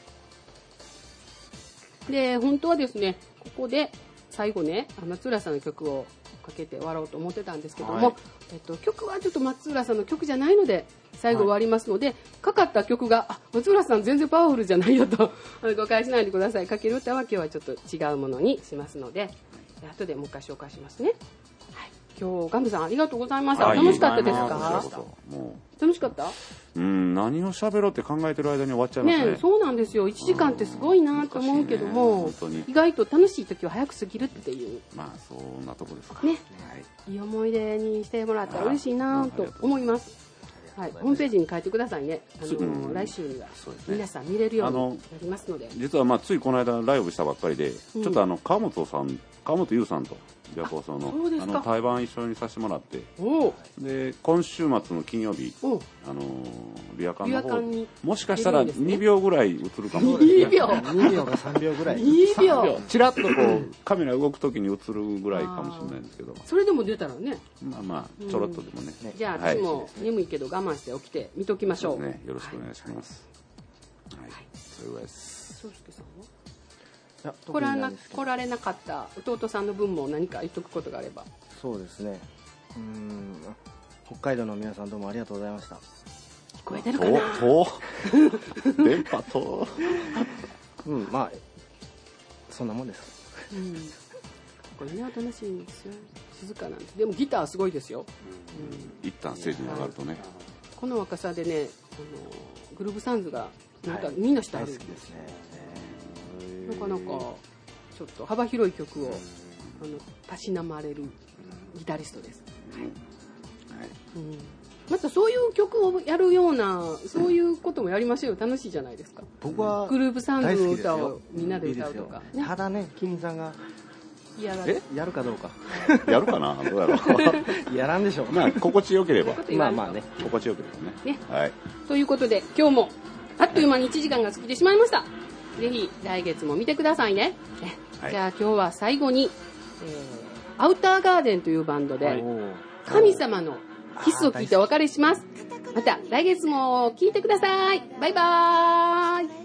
で、本当はですね、ここで最後ね、松浦さんの曲をかけて終わろうと思ってたんですけども、 はいえっと、曲はちょっと松浦さんの曲じゃないので最後終わりますので、かかった曲があ松浦さん全然パワフルじゃないよとあの誤解しないでください。かける歌は今日はちょっと違うものにしますので、後でもう一回紹介しますね。はい、今日ガムさんありがとうございました。 はい楽しかったですありがかとうございま？ も楽しかったううん何を喋ろうって考えてる間に終わっちゃいますねねえ、そうなんですよ。いちじかんってすごいなと思うけども、 難しいね本当に意外と楽しい時は早く過ぎるっていうまあそんなとこですかね、 はいいい思い出にしてもらったら嬉しいなと思います。はい、ホームページに書いてくださいね。あのうん来週にはそうですね皆さん見れるようあのになりますので。 実はまあついこの間ライブしたばっかりで、 うんちょっとあの川本さん川本優さんとじゃあこうそのそうですかあの対バン一緒にさせてもらっておうで今週末の金曜日おうあのビアカンの方ビアカンにもしかしたら出るんですねにびょうぐらい映るかもにびょうにびょうかさんびょうぐらい。 にびょうちらっとこうカメラ動く時に映るぐらいかもしれないんですけどそれでも出たらね。 まあまあちょろっとでもね、 じゃあはい私も眠いけど我慢して起きて見ときましょう。 ね、よろしくお願いします。はい、それぐらいです。 そうすけさんは？ いや来らな特にないですけど来られなかった弟さんの分も何か言っとくことがあれば。 そうですね。うーん北海道の皆さんどうもありがとうございました。 聞こえてるかな？ と、と、電波と。 うんまあそんなもんです。 うんこれねおとなしいんですよ。静かなんです。でもギターすごいですよ。 うん、一旦ステージに上がるとね、はい、 この若さでねあのグルーヴサンズがなんかみんなしてあるんですね、はい、なかなかちょっと幅広い曲をあのたしなまれるギタリストです、はいはいうん、またそういう曲をやるようなそういうこともやりましょうよ。楽しいじゃないですか。 僕はグルーヴサンズの歌をみんなで歌うとか、 ね、ただね金さんがやらやるかどうかやるかなどうやろうやらんでしょう。 まあ心地よければまあまあね心地よければね、ねはい、 ということで今日もあっという間にいちじかんが過ぎてしまいました。ぜひ来月も見てくださいね。はい、じゃあ今日は最後に、えー、アウターガーデンというバンドで、はい、神様のキスを聞いてお別れします。また来月も聞いてください。バイバーイ。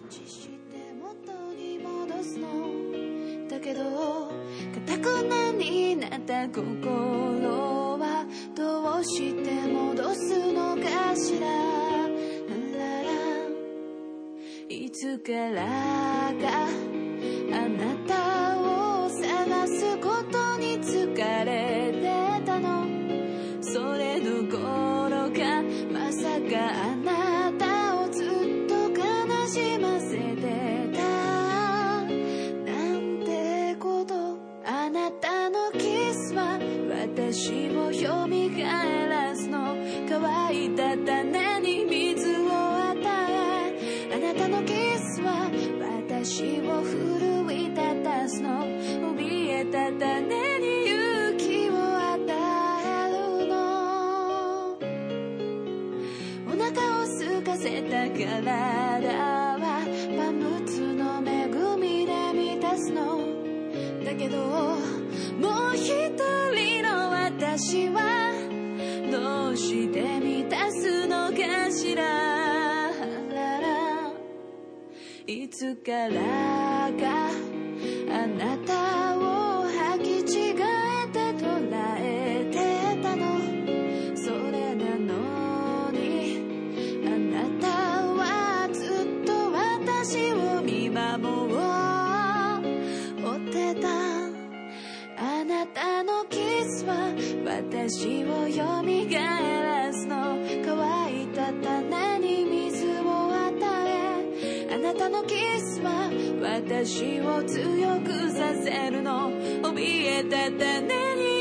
だけど固くなになった心はどうして戻すのかしら。いつからかあなたを探すことに疲れてたの。それどころかまさかあなたをずっと悲しませてたなんてこと。あなたのキスは私を蘇らすの。乾いた種に水を与え、あなたのキスは私を奮い立たすの。怯えた種に勇気を与えるの。お腹を空かせた体は万物の恵みで満たすの。だけどもう一人の私はどうして満たすのかしら。いつからかあなたを履き違えて捉えてたの。それなのにあなたはずっと私を見守ってた。あなたのキスは私を蘇らすの。乾いた種に水を与え、あなたのキスは私を強くさせるの。怯えた種に